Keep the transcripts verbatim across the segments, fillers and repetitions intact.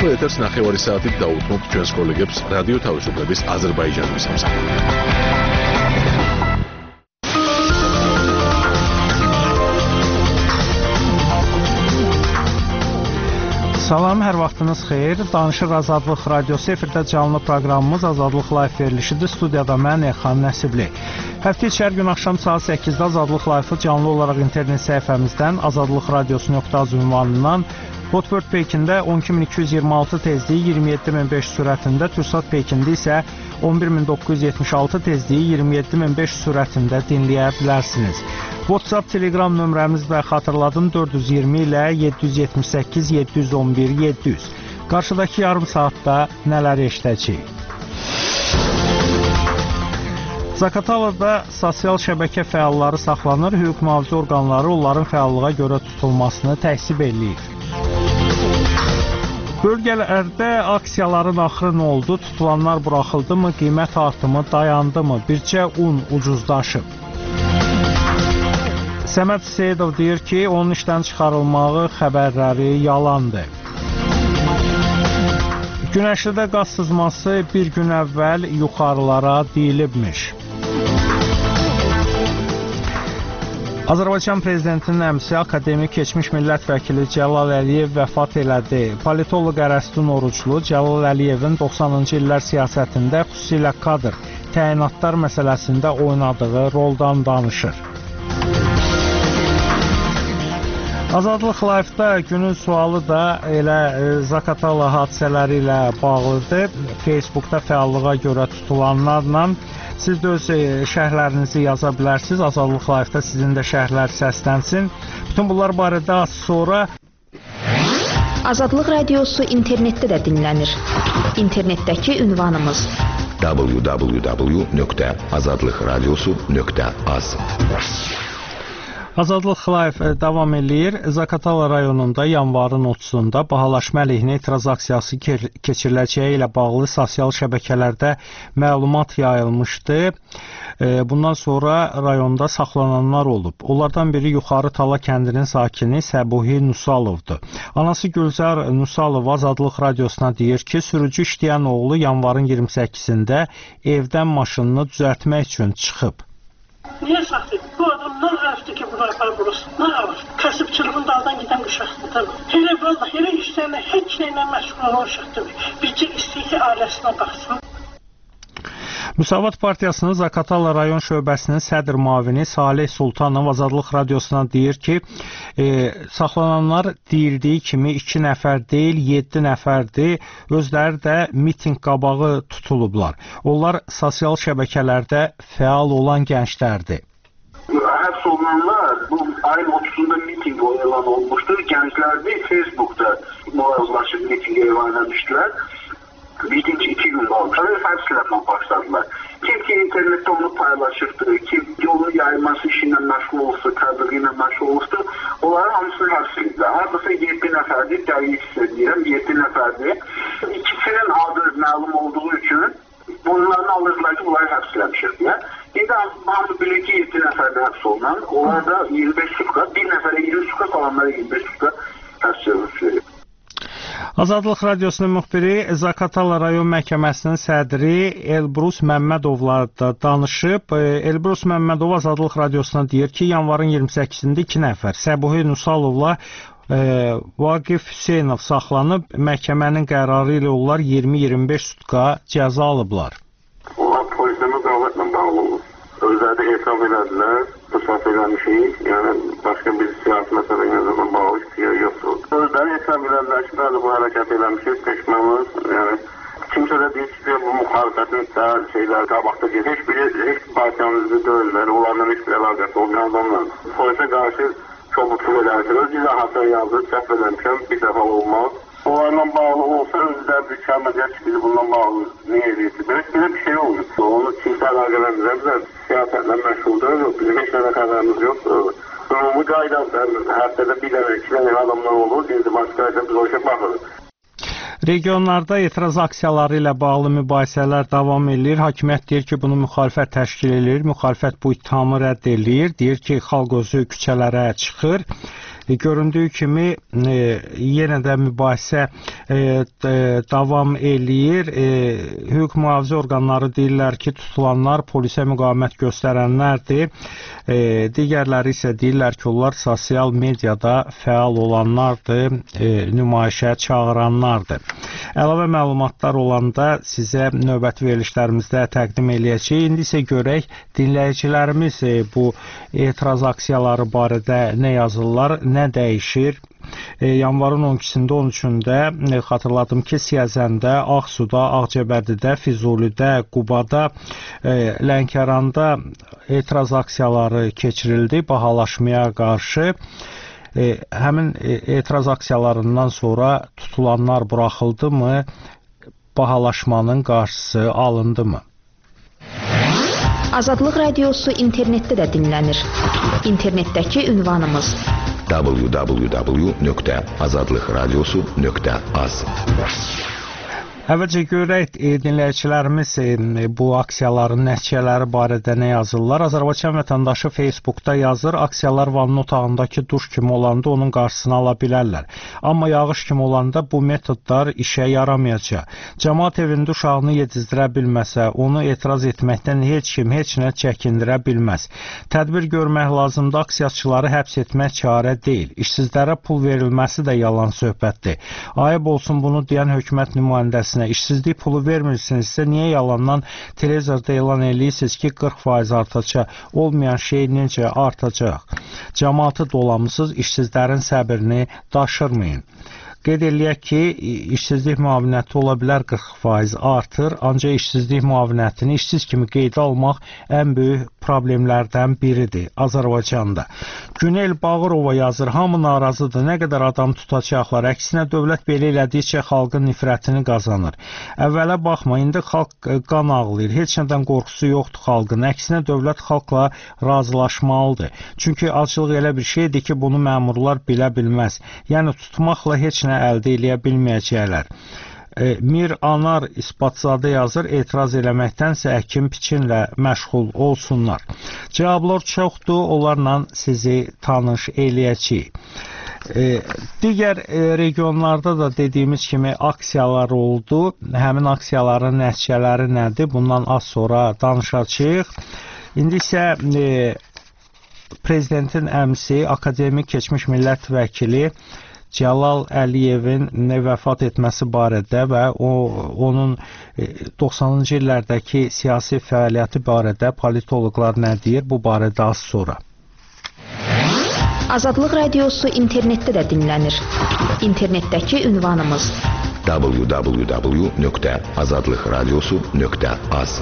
ახლა ეთერს ნახევარი საათით დაუთმობთ ჩვენს კოლეგებს რადიო თავისუფლების აზერბაიჯანის სამსახურში. Salam, hər vaxtınız xeyir. Danışır Azadlıq Radiosu efirdə canlı proqramımız Azadlıq Live verilişidir. Studiyada mən Elxan Nəsibli. Həftə içi hər gün axşam saat səkkizdə Azadlıq Live-ı canlı olaraq internet səhifəmizdən azadlıq radiosu nöqtə az ünvanından Hotbird peykində on iki min iki yüz iyirmi altı tezliyi iyirmi yeddi min beş sürətində, Türksat peykində isə on bir min doqquz yüz yetmiş altı tezliyi iyirmi yeddi min beş sürətində dinləyə bilərsiniz. WhatsApp, Telegram nömrəmiz də xatırladım dörd yüz iyirmi ilə yeddi yüz yetmiş səkkiz yeddi yüz on bir yeddi yüz. Qarşıdakı yarım saatda nələr eşidəcəyik? Zaqatalada sosial şəbəkə fəalları saxlanır, hüquq mühafizə orqanları onların fəallığa görə tutulmasını təksib eləyir. Bölgələrdə aksiyaların axırı nə oldu? Tutulanlar buraxıldı mı? Qiymət artımı dayandı mı? Bircə un ucuzlaşıb. Səməd Seyidov deyir ki, onun işdən çıxarılmağı xəbərləri yalandır. Günəşlidə qaz sızması bir gün əvvəl yuxarılara deyilibmiş. Azərbaycan Prezidentinin əmisi akademik keçmiş millət vəkili Cəlal Əliyev vəfat elədi. Politoloq Ərəstun Oruclu Cəlal Əliyevin doxsanıncı illər siyasətində xüsusilə kadr, təyinatlar məsələsində oynadığı roldan danışır. Azadlıq Live-da günün sualı da elə Zaqatala hadisələri ilə bağlıdır. Facebookda fəallığa görə tutulanlarla siz də öz şərhlərinizi yaza bilərsiniz. Azadlıq Live-da sizin də şərhlər səslənsin. Bütün bunlar barədə az sonra Azadlıq Radiosu internetdə də dinlənir. İnternetdəki ünvanımız w w w nöqtə azadlıq radiosu nöqtə az. Azadlıq Live davam eləyir. Zaqatala rayonunda yanvarın otuzunda bahalaşma əleyhinə etiraz aksiyası keçiriləcəyi ilə bağlı sosial şəbəkələrdə məlumat yayılmışdı. Bundan sonra rayonda saxlananlar olub. Onlardan biri Yuxarı Tala kəndinin sakini Səbuhi Nusalovdur. Anası Gülzar Nusalov Azadlıq Radiosuna deyir ki, sürücü işləyən oğlu yanvarın iyirmi səkkizində evdən maşınını düzəltmək üçün çıxıb. Niyə saxlayıb? Bu adamdan rəfti ki, buna apar burası. Nə alır? Kasıbçılığın daldan gedən bir şəxsdir. Elə vallahi, elə işlərlə, heç nəylə məşğul olan şəxsdir. Bircə istəyir ki, ailəsinə baxsın. Müsavat Partiyasının Zaqatala rayon şöbəsinin sədr müavini Salih Sultanov Azadlıq Radiosuna deyir ki, e, saxlananlar deyildiyi kimi iki nəfər deyil, yeddi nəfərdir. Özləri də miting qabağı tutulublar. Onlar sosial şəbəkələrdə fəal olan gənclərdir. Həbs olunanlar bu ayın otuzunda miting elan olmuşdur. Gənclərdir Facebookda mürazlaşıb miting elan etmişdilər. Birinci iki gün qalmışlar və həbslərlə başladılar. Kim ki internetdə onu paylaşırdı, kim ki onu yayılması işinlə məşğul olsa, kadrı ilə məşğul olsa, onların hamısını həbslədirlər. Hardasa yeddi nəfərdir, dəqiq istəyirəm, yeddi nəfərdir. İkisinin adı məlum olduğu üçün bunlarını alırdılar ki, bunları həbsləmişirdilər. İndi hamı bilir ki, yeddi nəfərdə həbs olunan, onlar da iyirmi beş sutka, bir nəfərə iyirmi sutka, falanlara iyirmi beş sutka həbs verir. Azadlıq Radiosunun müxbiri Zaqatala rayon məhkəməsinin sədri Elbrus Məmmədovla da danışıb. Elbrus Məmmədov Azadlıq Radiosuna deyir ki, yanvarın iyirmi səkkizində iki nəfər Səbuhi Nusalovla e, Vaqif Hüseynov saxlanıb. Məhkəmənin qərarı ilə onlar iyirmi iyirmi beş sutka cəza alıblar. Onlar polislə müqavimətlə bağlı olur. Özləri də etiraf elədilər, fırsat eləmişik, yəni başqa bir siyasi məsələ ilə bağlı istəyir yoxdur. Özləri etiraf elədilər ki, bəli bu hərəkət eləmişik, peşmanız, yəni kimsə də deyir ki, bu müxalifətin şeyləri qabaqda gedir, heç biri, heç partiyanızı döyürlər, onlarla heç bir əlaqəsi olmayan adamlar. Polisə qarşı çobukluq eləmişik, biz ahata yazır, səhv eləmişəm, bir dəfə olmaz. Onlarla bağlı olsa özlər bir kəlməcək ki, bizi bundan bağlı niyə edirsin? Belə bir şey olmuyor. Onu kimsə əlaqələndirəmizlər, siyasətlə məşğuldur, bizim heç nədə xəbərimiz yoxdur. Ümumi qayda həftədə bir dənə, iki dənə adamlar olur, indi başqa isə biz o işə baxırıq. Regionlarda etiraz aksiyaları ilə bağlı mübahisələr davam edir. Hakimiyyət deyir ki, bunu müxalifət təşkil edir. Müxalifət bu ittihamı rədd edir. Deyir ki, xalq özü küçələrə çıxır. E, göründüyü kimi e, yenə də mübahisə e, e, davam eləyir. E, hüquq mühafizə orqanları deyirlər ki, tutulanlar polisə müqavimət göstərənlərdir. E, digərləri isə deyirlər ki, onlar sosial mediada fəal olanlardır, e, nümayişə çağıranlardır. Əlavə məlumatlar olanda sizə növbəti verilişlərimizdə təqdim eləyəcəyik. İndi isə görək, dinləyicilərimiz e, bu etiraz aksiyaları barədə nə yazırlar, nə dəyişir. E, yanvarın on ikisində, on üçündə e, xatırladım ki, Siyəzəndə, Ağsuda, Ağcabədidə, Füzulidə, Qubada, e, Lənkəranda etiraz aksiyaları keçirildi bahalaşmaya qarşı. E, həmin e, etiraz aksiyalarından sonra tutulanlar buraxıldımı, bahalaşmanın qarşısı alındımı? Azadlıq Radiosu internetdə də dinlənir. İnternetdəki ünvanımız w w w nöqtə azadlıq radiosu nöqtə az. Əvvəlcə görək, e, dinləyicilərimiz e, bu aksiyaların nəticələri barədə nə yazırlar. Azərbaycan vətəndaşı Facebookda yazır, aksiyalar vannın otağındakı duş kimi olanda onun qarşısını ala bilərlər. Amma yağış kimi olanda bu metodlar işə yaramayacaq. Cəmaət evində uşağını yedizdirə bilməsə, onu etiraz etməkdən heç kim, heç nə çəkindirə bilməz. Tədbir görmək lazımdır, aksiyaçıları həbs etmək çarə deyil. İşsizlərə pul verilməsi də yalan söhbətdir. Ayıb olsun bunu deyən hökumət nümayəndəsi işsizlik pulu vermirsinizsə, niyə yalandan televizorda elan eləyirsiniz ki, qırx faiz artacaq, olmayan şey necə artacaq? Cəmaatı dolamısız, işsizlərin səbirini daşırmayın. Qeyd eləyək ki, işsizlik müavinəti ola bilər qırx faiz artır, ancaq işsizlik müavinətini işsiz kimi qeydə almaq ən böyük problemlərdən biridir Azərbaycanda. Günel Bağırova yazır, hamı narazıdır, nə qədər adam tutacaqlar, əksinə dövlət belə elədikcə xalqın nifrətini qazanır. Əvvələ baxma, indi xalq qan ağlayır, heç nədən qorxusu yoxdur xalqın, əksinə dövlət xalqla razılaşmalıdır. Çünki açılıq elə bir şeydir ki, bunu məmurlar bilə bilməz. Yəni tutmaqla heç nə əldə eləyə bilməyəcəklər. E, Mir Anar İsbatzadə yazır, etiraz eləməkdənsə əkin biçinlə məşğul olsunlar. Cavablar çoxdur, onlarla sizi tanış eləyəcəyik. E, digər e, regionlarda da dediyimiz kimi aksiyalar oldu. Həmin aksiyaların nəticələri nədir? Bundan az sonra danışacağıq. İndi isə e, prezidentin əmsi, akademik keçmiş millət vəkili Cəlal Əliyevin vəfat etməsi barədə və o, onun doxsanıncı illərdəki siyasi fəaliyyəti barədə politoloqlar nə deyir? Bu barədə az sonra. Azadlıq Radiosu internetdə də dinlənir. İnternetdəki ünvanımız w w w nöqtə azadlıq radiosu nöqtə az.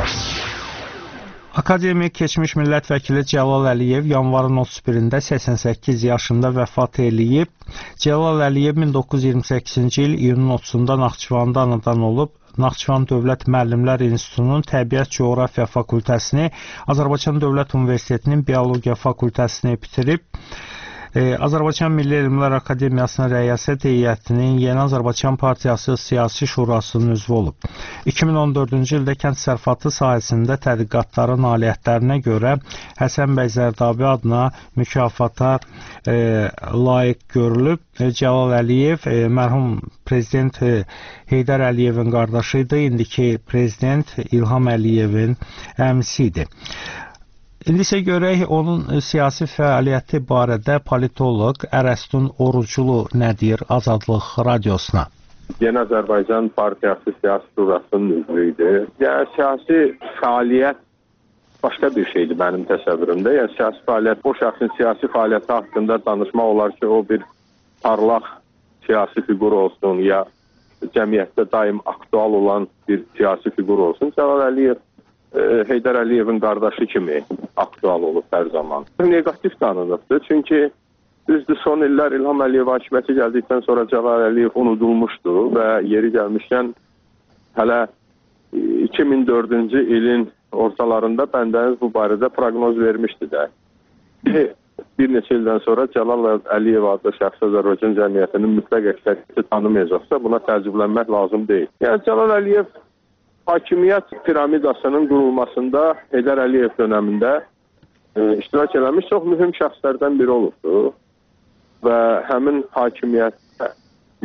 Akademik keçmiş millət vəkili Cəlal Əliyev yanvarın otuz birində səksən səkkiz yaşında vəfat eləyib. Cəlal Əliyev min doqquz yüz iyirmi səkkizinci il iyunun otuzunda Naxçıvanda anadan olub. Naxçıvan Dövlət Müəllimlər İnstitutunun Təbiət Coğrafiya fakültəsini, Azərbaycan Dövlət Universitetinin Biologiya fakültəsini bitirib. Azərbaycan Milli Elmlər Akademiyasının rəyasət heyətinin Yeni Azərbaycan Partiyası Siyasi Şurasının üzvü olub. iki min on dördüncü ildə kənd təsərrüfatı sahəsində tədqiqatların nailiyyətlərinə görə Həsən bəy Zərdabi adına mükafata e, layiq görülüb. Cəlal Əliyev e, mərhum prezident e, Heydər Əliyevin qardaşı idi, indiki prezident İlham Əliyevin əmisi idi. İndi isə görək onun siyasi fəaliyyəti barədə politoloq Ərəstun Oruclu nə deyir Azadlıq Radiosuna? Yeni Azərbaycan Partiyası Siyasi Şurasının üzvü idi. Yəni, siyasi fəaliyyət başqa bir şeydir mənim təsəvvürümdə. Yəni, siyasi fəaliyyət, o şəxsin siyasi fəaliyyəti haqqında danışmaq olar ki, o bir parlaq siyasi fiqur olsun, ya cəmiyyətdə daim aktual olan bir siyasi fiqur olsun. Cəlal Əliyev Heydər Əliyevin qardaşı kimi aktual olub hər zaman. Negativ tanınıbdır, çünki düzdür, son illər İlham Əliyev hakimiyyəti gəldikdən sonra Cəlal Əliyev unudulmuşdu və yeri gəlmişkən hələ iki min dördüncü ilin ortalarında bəndəniz bu barədə proqnoz vermişdi də. Bir neçə ildən sonra Cəlal Əliyev adlı şəxs Azərbaycan cəmiyyətinin mütləq əksəriyyəti tanımayacaqsa buna təəccüblənmək lazım deyil. Yəni Cəlal Əliyev hakimiyyət piramidasının qurulmasında Heydər Əliyev dönəmində e, iştirak eləmiş çox mühüm şəxslərdən biri olubdu və həmin hakimiyyətə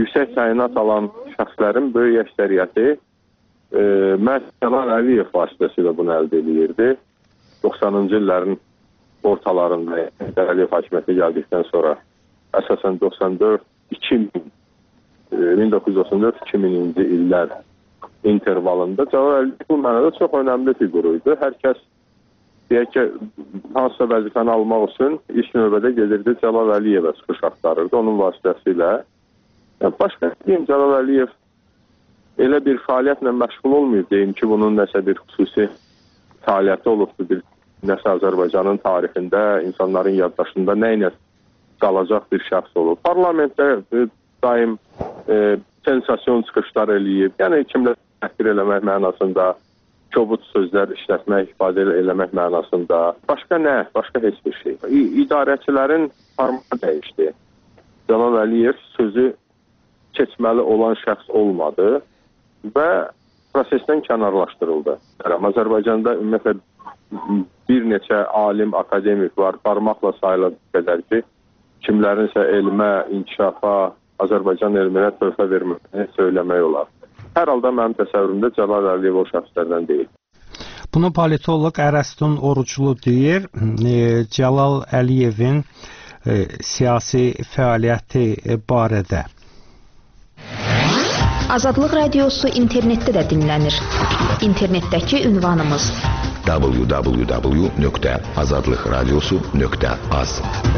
yüksək təyinat alan şəxslərin böyük əksəriyyəti e, məhz Cəlal Əliyev vasitəsilə bunu əldə edirdi. doxsanıncı illərin ortalarında Əliyev hakimiyyətə gəldikdən sonra əsasən doxsan dörd iki min min doqquz yüz doxsan dörd iki minci illər intervalında Cəlal Əliyev bu mənada çox önəmli fiqur idi. Hər kəs deyək ki, hansısa vəzifəni almaq üçün ilk növbədə gedirdi Cəlal Əliyevə çıxış axtarırdı onun vasitəsilə. Yəni, başqa deyim, Cəlal Əliyev elə bir fəaliyyətlə məşğul olmayıb deyim ki, bunun nəsə bir xüsusi fəaliyyəti olubdur, bir nəsə Azərbaycanın tarixində, insanların yaddaşında nə ilə qalacaq bir şəxs olub. Parlamentdə e, daim e, sensasyon çıxışlar eləyib, yəni kimlə təhqir eləmək mənasında, kobud sözlər işlətmək, ifadə eləmək mənasında. Başqa nə? Başqa heç bir şey. İ İdarəçilərin formatı dəyişdi. Cəlal Əliyev sözü keçməli olan şəxs olmadı və prosesdən kənarlaşdırıldı. Azərbaycanda ümumiyyətlə bir neçə alim, akademik var, parmaqla sayıla qədər ki, kimlərinsə elmə, inkişafa, Azərbaycan elminə töhfə verməyini söyləmək olar. Hər halda mənim təsəvvürümdə Cəlal Əliyev o şəxslərdən deyil. Bunu politoloq Ərəstun Oruclu deyir. E, Cəlal Əliyevin e, siyasi fəaliyyəti e, barədə. Azadlıq Radiosu internetdə də dinlənir. İnternetdəki ünvanımız w w w nöqtə azadlıq radiosu nöqtə az.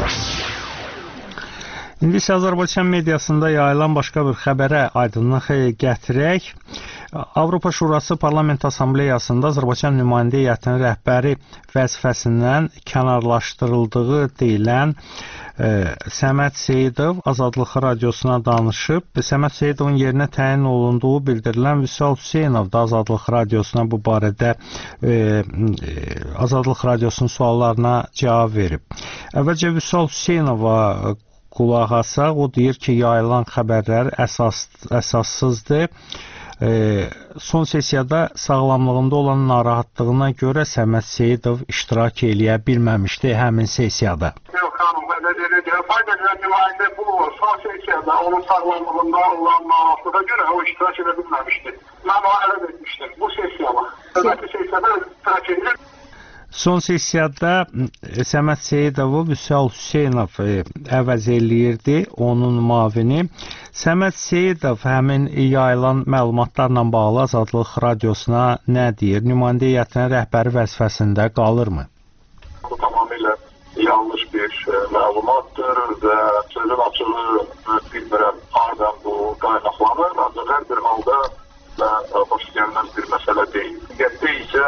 İndi isə Azərbaycan mediasında yayılan başqa bir xəbərə aydınlıq gətirək. Avropa Şurası Parlament Assambleyasında Azərbaycan nümayəndə heyətinin rəhbəri vəzifəsindən kənarlaşdırıldığı deyilən e, Səməd Seyidov Azadlıq Radiosuna danışıb. Səməd Seyidovun yerinə təyin olunduğu bildirilən Vüsal Hüseynov da Azadlıq Radiosuna bu barədə e, e, Azadlıq Radiosunun suallarına cavab verib. Əvvəlcə Vüsal Hüseynova qulaq asaq, o deyir ki, yayılan xəbərlər əsas, əsassızdır. E, son sessiyada sağlamlığında olan narahatlığına görə Səməd Seyidov iştirak eləyə bilməmişdi həmin sessiyada. Yox, xanım, belə deyir. Faydalı nümayəndə bu son sessiyada onun sağlamlığında olan narahatlığa görə o iştirak edə bilməmişdi. Mən o ələb etmişdim bu sessiyada. Növbəti sessiyada iştirak edir. Son sessiyada Səməd Seyidovu Vüsal Hüseynov əvəz eləyirdi, onun mavini. Səməd Seyidov həmin yayılan məlumatlarla bağlı Azadlıq Radiosuna nə deyir? Nümayəndə heyətinin rəhbəri vəzifəsində qalırmı? Bu tamamilə yanlış bir məlumatdır və sözün açığı bilmirəm, hardan bu qaynaqlanır. Ancaq hər bir halda və xoş gəlməz bir məsələ deyil. Diqqətdə isə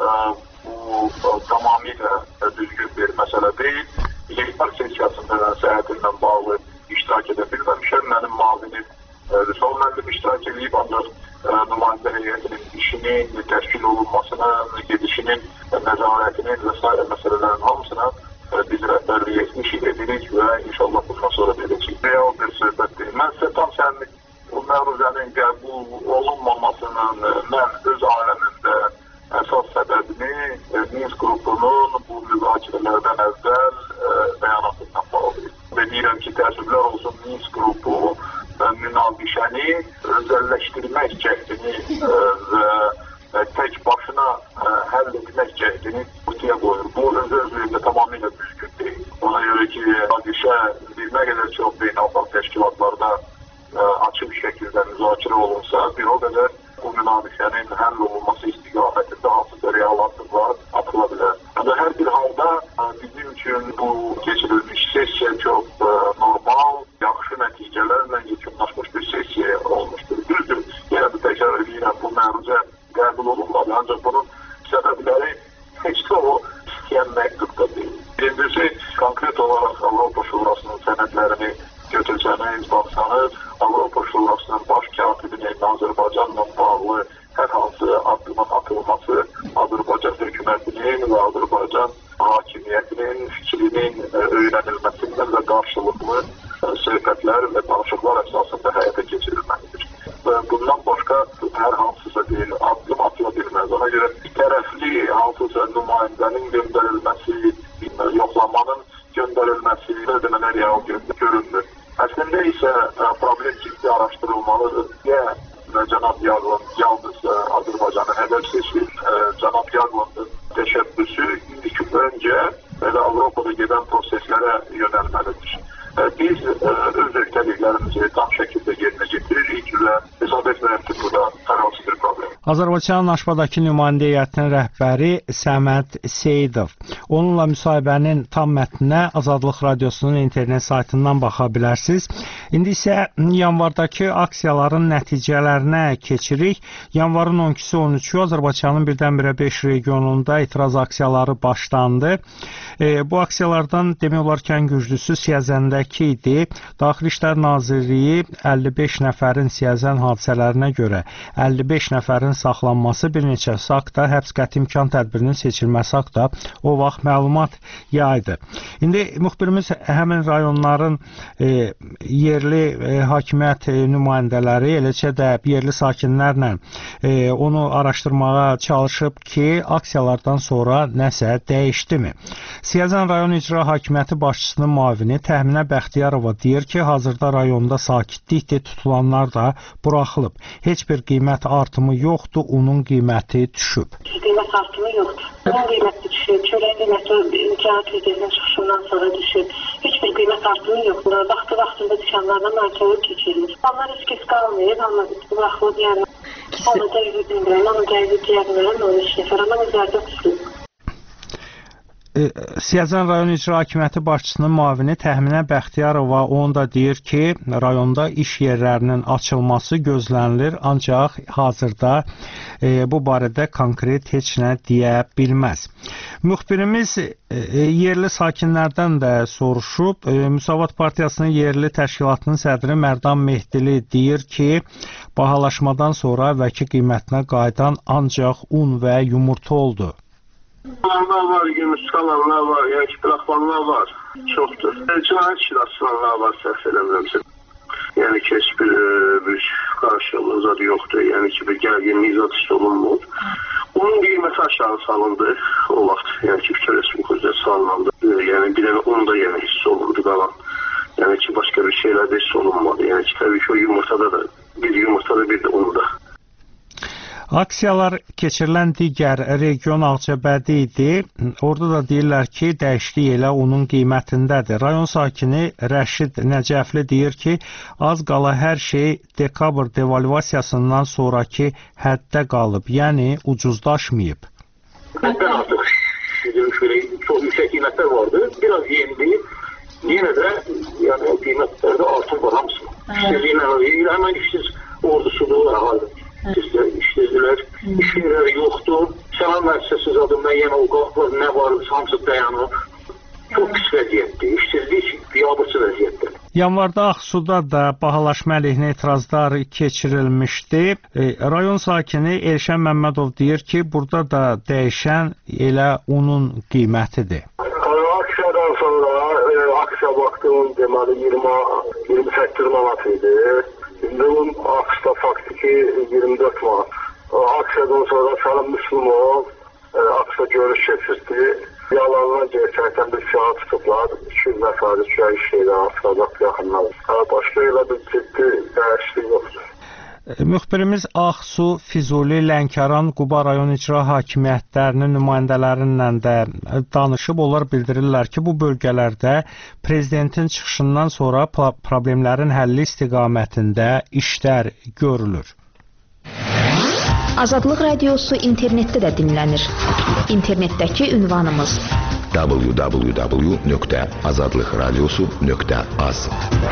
bu tamamilə düzgün bir məsələ deyil. Yeklar sessiyasında səhhətindən bağlı iştirak edə bilməmişəm. Mənim mavinim Vüsal müəllim iştirak edib, ancaq nümayəndə heyətinin işinin təşkil olunmasının, gedişinin nəzarətinin və s. məsələlərin hamısına biz rəhbərlik etmiş edirik və inşallah bundan sonra edəcək. Real bir söhbət deyil. Mən sizə tam sənin bu məruzənin qəbul olunmamasının mən öz aləmimdə əsas səbəbini Minsk qrupunun bu müzakirələrdən əvvəl bəyanatından bağlıyım. Və deyirəm ki, təəssüflər olsun Minsk qrupu münaqişəni özəlləşdirmək cəhdini və tək başına həll etmək cəhdini ortaya qoyur. Bu öz-özlüyündə tamamilə düzgün deyil. Ona görə ki, münaqişə bir nə qədər çox beynəlxalq təşkilatlarda açıq şəkildə müzakirə olunsa, bir o qədər bu münaqişənin həll olunması istiqamətində hansısa real addımlar atıla bilər. Ancaq hər bir halda bizim üçün bu keçirilmiş sessiya çox normal, yaxşı nəticələrlə yekunlaşmış bir sessiya olmuşdur. Düzdür, yenə də təkrar edirəm, bu məruzə qəbul olunmadı. Ancaq bunun səbəbləri heç də o istəyən məktubda deyil. Birincisi, konkret olaraq Avropa Şurasının sənədlərini götürsəniz, baxsanız, Avropa Şurasının baş katibinin Azərbaycanla bağlı hər hansı addımın atılması Azərbaycan hökumətinin və Azərbaycan hakimiyyətinin fikrinin öyrənilməsindən və qarşılıqlı söhbətlər və danışıqlar əsasında həyata keçirilməlidir. Və bundan başqa hər hansısa bir addım atıla bilməz. Ona görə bir tərəfli hansısa nümayəndənin göndərilməsi, yoxlamanın göndərilməsi, ödəmələr real görünmür. Əslində isə problem ciddi araşdırılmalıdır. Ya cənab Yağlın yalnız Azərbaycanı hədəf seçir. Cənab Yağlının təşəbbüsü ilk öncə belə Avropada gedən proseslərə yönəlməlidir. Biz öz öhdəliklərimizi tam şəkildə yerinə getiririk və hesab etmirəm ki, burada hər hansı bir problem. Azərbaycanın Aşbadakı nümayəndə heyətinin rəhbəri Səməd Seyidov. Onunla müsahibənin tam mətninə Azadlıq Radiosunun internet saytından baxa bilərsiniz. İndi isə yanvardakı aksiyaların nəticələrinə keçirik. Yanvarın on ikisi on üçü Azərbaycanın birdən-birə beş regionunda etiraz aksiyaları başlandı. E, bu aksiyalardan demək olar ki, ən güclüsü Siyəzəndəki idi. Daxili İşlər Nazirliyi əlli beş nəfərin Siyəzən hadisələrinə görə əlli beş nəfərin saxlanması, bir neçəsi haqda həbs qəti imkan tədbirinin seçilməsi haqda o vaxt məlumat yaydı. İndi müxbirimiz həmin rayonların e, yerli e, hakimiyyət e, nümayəndələri, eləcə də yerli sakinlərlə e, onu araşdırmağa çalışıb ki, aksiyalardan sonra nəsə dəyişdimi? Siyəzən rayon icra hakimiyyəti başçısının müavini Təminə Bəxtiyarova deyir ki, hazırda rayonda sakitlikdir, tutulanlar da buraxılıb. Heç bir qiymət artımı yoxdur, onun qiyməti düşüb. Qiymət artımı yoxdur. Onun qiyməti düşüb, çörək qiyməti cəhət edilən çıxışından sonra düşüb. Heç bir qiymət artımı yoxdur. Vaxtı-vaxtında dükanlardan mərkəvə keçirilir. Onlar heç kəs qalmayır, amma buraxılıb yəni. Onu dəqiqə dindirən, onu dəqiqə deyərməyən, onu işləfər, amma nəzərdə tutulur. Siyəzən rayon icra hakimiyyəti başçısının müavini Təminə Bəxtiyarova onu da deyir ki, rayonda iş yerlərinin açılması gözlənilir, ancaq hazırda e, bu barədə konkret heç nə deyə bilməz. Müxbirimiz e, yerli sakinlərdən də soruşub. E, Müsavat Partiyasının yerli təşkilatının sədri Mərdan Mehdili deyir ki, bahalaşmadan sonra əvvəlki qiymətinə qayıdan ancaq un və yumurta oldu. Alanlar var, yumurtkalanlar var, yəni ki, bıraxmanlar var, çoxdur. Cinayət işi asılanlar var, səhv eləmirəmsə. Yəni ki, heç bir, bir qarşılıq zad yoxdur, yəni ki, bir gərginlik zad hiss olunmur. Onun qiyməti aşağı salındı o vaxt, yəni ki, bütün respublikada salındı. Yəni bir dənə un da yəni hiss olundu qalan. Yəni ki, başqa bir şeylər də hiss olunmadı. Yəni ki, təbii ki, o yumurtada da, bir yumurtada bir də un da. Aksiyalar keçirilən digər region Ağcabədi idi. Orada da deyirlər ki, dəyişiklik elə onun qiymətindədir. Rayon sakini Rəşid Nəcəfli deyir ki, az qala hər şey dekabr devalvasiyasından sonraki həddə qalıb, yəni ucuzlaşmayıb. Həddən artıq çox yüksək qiymətlər vardı, biraz yendi, yenə də yəni, qiymətlərdə artım var hamısı. İşsizliyin həmən işsiz ordusudur, əhaldir. İşsizlər, iş yerləri yoxdur. Sənan müəssisəsi zadı müəyyən ovqat var, nə var, hamısı dayanıb. Çox pis vəziyyətdir. İşsizlik biabırçı vəziyyətdir. Yanvarda Ağsuda da bahalaşma əleyhinə etirazlar keçirilmişdi. E, rayon sakini Elşən Məmmədov deyir ki, burada da dəyişən elə onun qiymətidir. Aksiyadan sonra e, aksiya vaxtının deməli iyirmi iyirmi səkkiz manat idi. Bunun aksda faktiki iyirmi dörd manat. Aksiyadan sonra Salim Müslümov aksiya görüş keçirdi. Yalanlar gerçəkdən bir siyah tutuqlar. iki yüz nəfəri çöyə işləyirlər Aksiyadaq yaxınlar. Başqa elə bir ciddi dəyişiklik yoxdur. Müxbirimiz Ağsu, Füzuli, Lənkəran, Quba rayon icra hakimiyyətlərinin nümayəndələrinlə də danışıb. Onlar bildirirlər ki, bu bölgələrdə prezidentin çıxışından sonra problemlərin həlli istiqamətində işlər görülür. Azadlıq Radiosu internetdə də dinlənir. İnternetdəki ünvanımız w w w nöqtə azadlıq radiosu nöqtə az.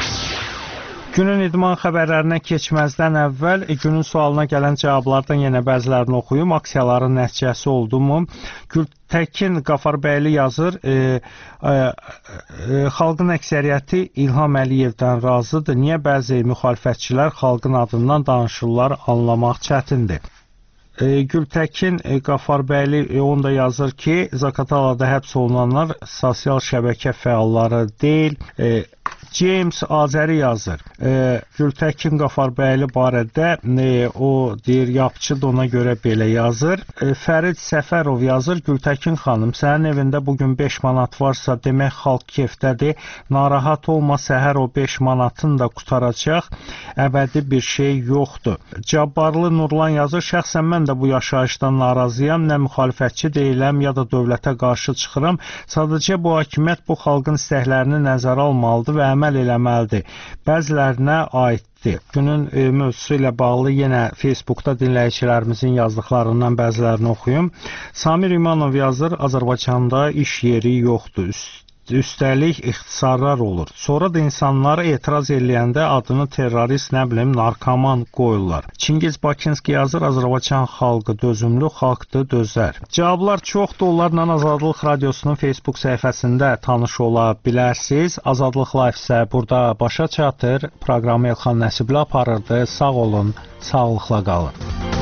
Günün idman xəbərlərinə keçməzdən əvvəl günün sualına gələn cavablardan yenə bəzilərini oxuyum. Aksiyaların nəticəsi oldu mu? Gültəkin Qafarbəyli yazır, e, e, e, xalqın əksəriyyəti İlham Əliyevdən razıdır. Niyə bəzi müxalifətçilər xalqın adından danışırlar, anlamaq çətindir. E, Gültəkin e, Qafarbəyli e, onu da yazır ki, Zaqatalada həbs olunanlar sosial şəbəkə fəalları deyil. E, James Azəri yazır. E, Gültəkin Qafarbəyli barədə e, o deyir, yapçıdır, ona görə belə yazır. E, Fərid Səfərov yazır. Gültəkin xanım, sənin evində bugün beş manat varsa, demək xalq kefdədir. Narahat olma, səhər o beş manatın da qutaracaq. Əbədi bir şey yoxdur. Cabbarlı Nurlan yazır. Şəxsən mən də bu yaşayışdan narazıyam. Nə müxalifətçi deyiləm, ya da dövlətə qarşı çıxıram. Sadəcə bu hakimiyyət bu xalqın istəklərini nəzərə almalıdır və əməl eləməlidir. Bəzilərinə aiddir. Günün e, mövzusu ilə bağlı yenə Facebookda dinləyicilərimizin yazdıqlarından bəzilərini oxuyum. Samir İmanov yazır, Azərbaycanda iş yeri yoxdur. Üst Üstəlik ixtisarlar olur. Sonra da insanlara etiraz eləyəndə adını terrorist, nə bilim, narkoman qoyurlar. Çingiz Bakinski yazır, Azərbaycan xalqı dözümlü xalqdır, dözər. Cavablar çoxdur, onlarla Azadlıq Radiosunun Facebook səhifəsində tanış ola bilərsiniz. Azadlıq Live isə burada başa çatır. Proqramı Elxan Nəsibli aparırdı. Sağ olun, sağlıqla qalın.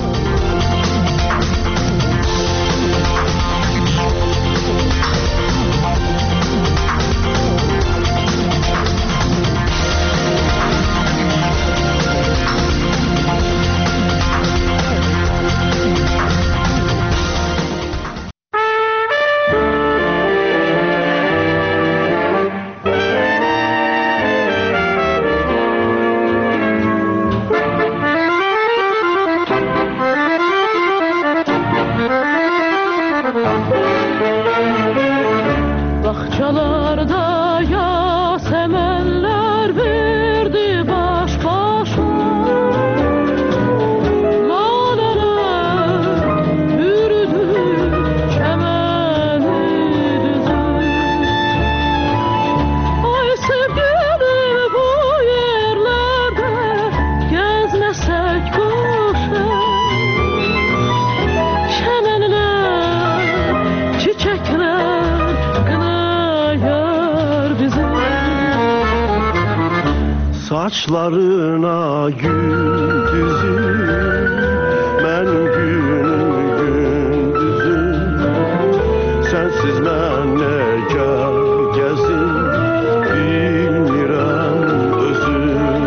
Saçlarına gündüzüm, mən günüm gündüzüm. Sensiz mən necə gəzim, bilmirəm özüm.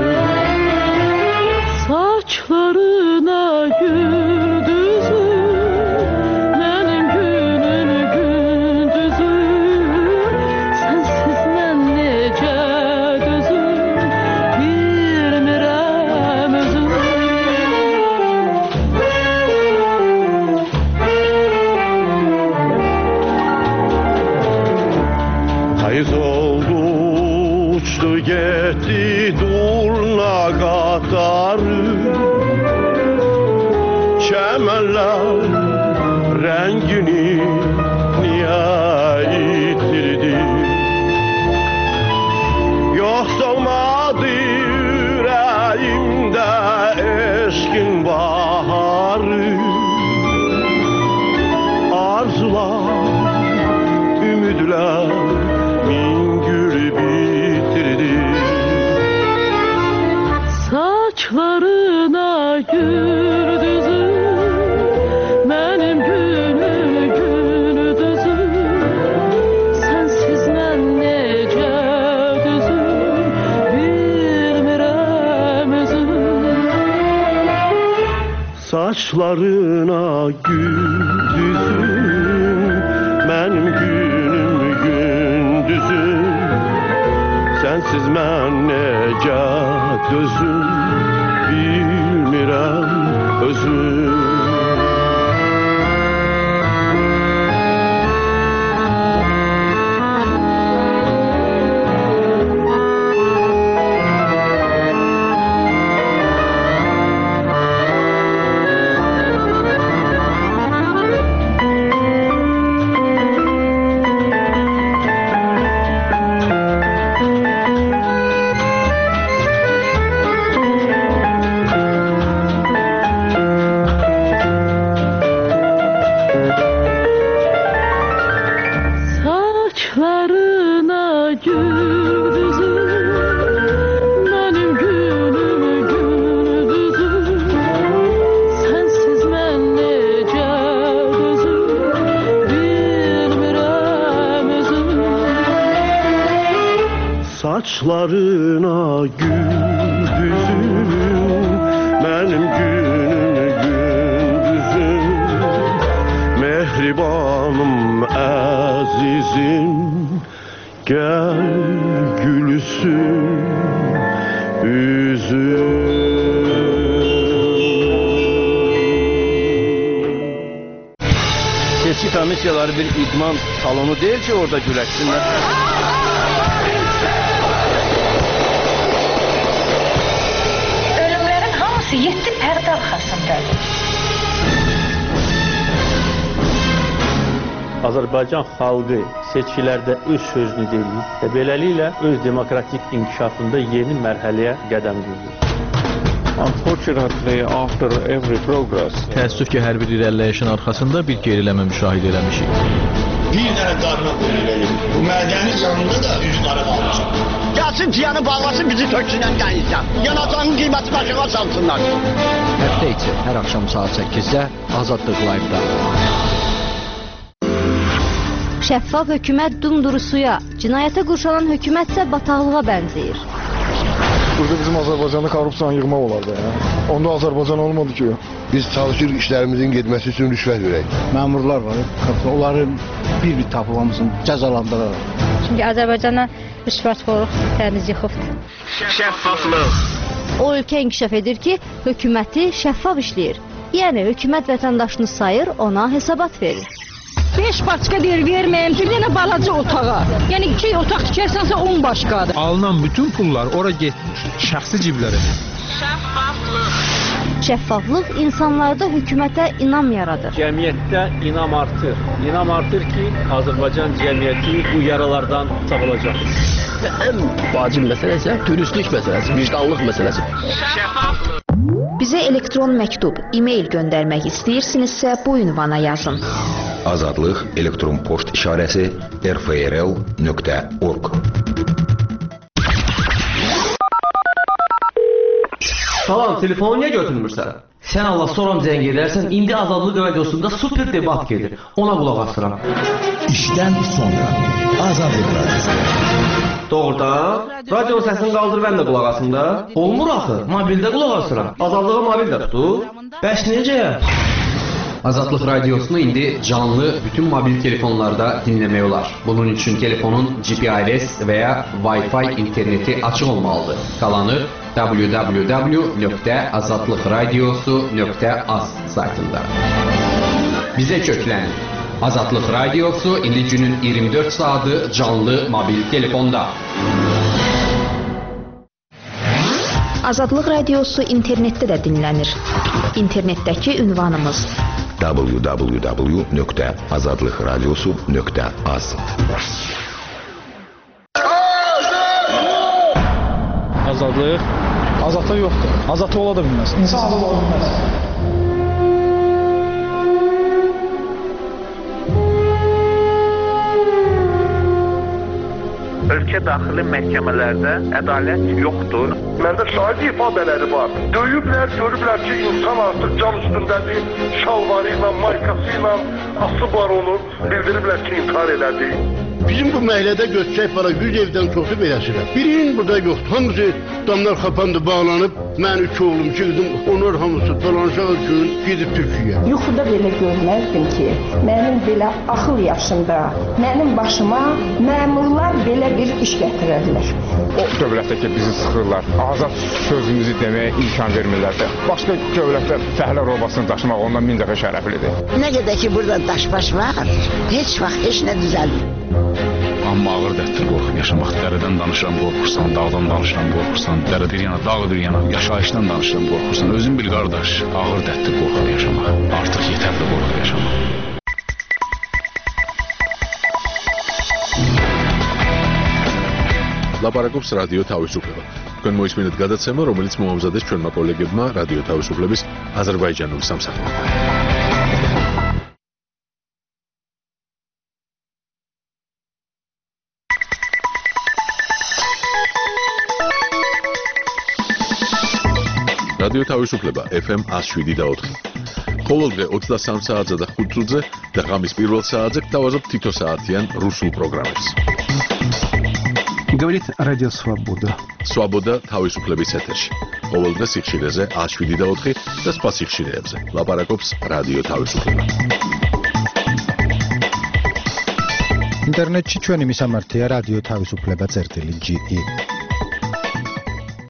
Saçlarına gündüzüm, mənim günüm gündüzüm. Sensiz mən necə Hayız oldu, uçtu gitti durna qatarı. Çəmənlər rəngini niyə itirdi? Yoxsa olmadı ürəyimdə eşqin baharı. Arzular, ümidlər min gül bitirdi. Saçlarına gündüzüm, mənim günüm gündüzüm. Sensiz mən necə düzüm, bilmirəm özüm. Saçlarına gündüzüm, mənim günüm gündüzüm. Sensiz mən necə dözüm, bilmirəm özüm. saçlarına gündüzüm, mənim günüm gündüzüm, mehribanım əzizim, gəl gülsün üzüm. Seçki komissiyaları bir idman salonu değil ki orada güləşsinlər. Ölümlərin hamısı yedi pərdə arxasındadır. Azərbaycan xalqı seçkilərdə öz sözünü deyir və beləliklə öz demokratik inkişafında yeni mərhələyə qədəm qoyur. Unfortunately, after every progress, təəssüf ki, hər bir irəliləyişin arxasında bir geriləmə müşahidə eləmişik. Bir dənə qarına qoyulur. Bu mədəni yanında da üç qara qalmışıq. Gəlsin piyanı bağlasın, bizi töksünən dənizdən. Yanacağın qiyməti aşağı salsınlar. Həftə içi hər axşam saat səkkizdə Azadlıq Live-da. Şəffaf hökumət dumdurusuya, cinayətə qurşanan hökumət isə bataqlığa bənzəyir. Burada bizim Azərbaycanda korrupsiyanı yığmaq olardı. Ya. Onda Azərbaycan olmadı ki. Biz çalışırıq işlərimizin getməsi üçün rüşvət verək. Məmurlar var, onların bir-bir tapılmasını cəzalandıraraq. Çünki Azərbaycana rüşvətxorluq təmiz yıxıbdır. Şəffaflıq. O ölkə inkişaf edir ki, hökuməti şəffaf işləyir. Yəni hökumət vətəndaşını sayır, ona hesabat verir. beş başqa deyir, verməyəm, bir dənə balaca otağa. Yəni iki otaq tikərsənsə on başqadır. Alınan bütün pullar ora getmir, şəxsi ciblərə. Şəffaflıq. Şəffaflıq insanlarda hökumətə inam yaradır. Cəmiyyətdə inam artır. İnam artır ki, Azərbaycan cəmiyyəti bu yaralardan sağolacaq. Ən vacib məsələ isə dürüstlük məsələsi, vicdanlıq məsələsi. Şəffaflıq. Bizə elektron məktub, e-mail göndərmək istəyirsinizsə bu ünvana yazın. Azadlıq elektron poçt işarəsi r f r l nöqtə org. Salam, telefonu niyə götürmürsən? Sən Allah soram zəng edərsən, indi Azadlıq radiosunda super debat gedir. Ona qulaq asıram. İşdən sonra Azadlıq radiosu. Doğrudan, radionun səsini qaldır, mən də qulaq asım da. Olmur axı, mobildə qulaq asıram. Azadlığa mobildə tutur. Bəs necə? Azadlıq radiosunu indi canlı bütün mobil telefonlarda dinləmək olar. Bunun üçün telefonun G P R S və ya Wi-Fi interneti açıq olmalıdır. Qalanı w w w nöqtə azadlıqradiosu nöqtə az saytında. Bizə köklənin. Azadlıq radiosu indi günün iyirmi dörd saatı canlı mobil telefonda. Azadlıq radiosu internetdə də dinlənir. İnternetdəki ünvanımız w w w nöqtə azadlıqradiosu nöqtə az. Azadlıq? Azadlıq yoxdur. Azadlıq ola da bilməz. İnsan azad ola bilməz. Ölkə daxili məhkəmələrdə ədalət yoxdur. Məndə şahid ifadələri var. Döyüblər, görüblər ki, insan artıq can üstündədir. Şalvarı ilə, maykası ilə asıb var onu. Bildiriblər ki, intihar elədi. Bizim bu məhəllədə götürək para yüz evdən çoxu beləsidir. Birinin burada yoxdur. Hamısı damlar xapandı, bağlanıb. Mən üç oğlum, iki qızım, onlar hamısı dolanışaq üçün gedib Türkiyəyə. Yuxuda belə görməzdim ki, mənim belə axıl yaşında, mənim başıma məmurlar belə bir iş gətirərlər. O dövlətdə ki, bizi sıxırlar, azad sözümüzü deməyə imkan vermirlər. Başqa dövlətdə fəhlə robasını daşımaq ondan min dəfə şərəflidir. Nə qədər ki, burada daş-baş var, heç vaxt heç nə düzəlmir. Amma ağır dərtdir qorxub yaşamaq. Dərədən danışıram, qorxursan, dağdan danışıram, qorxursan, dərədir yana, dağdır yana, yaşayışdan danışıram, qorxursan. Özün bil qardaş, ağır dərtdir qorxub yaşamaq. Artıq yetərli qorxub yaşamaq. ლაპარაკობს რადიო თავისუფლება. თქვენ მოისმინეთ გადაცემა, რომელიც მოამზადეს ჩვენმა კოლეგებმა რადიო თავისუფლების აზერბაიჯანული სამსახური. რადიო თავისუფლება F M one oh seven და four. ყოველდღე ოცდასამ საათზე და ხუთ წუთზე და ღამის პირველ საათზე გთავაზობთ თითო საათიან რუსულ პროგრამებს. Говорит Радио Свобода. Свобода თავისუფლების ეთერში. ყოველდღე სიხშირეზე ათს შვიდი და ოთხი და სხვა სიხშირეებზე. ლაპარაკობს რადიო თავისუფლება. ინტერნეტში ჩვენი მისამართია რადიო თავისუფლება წერტილი ჯი ი.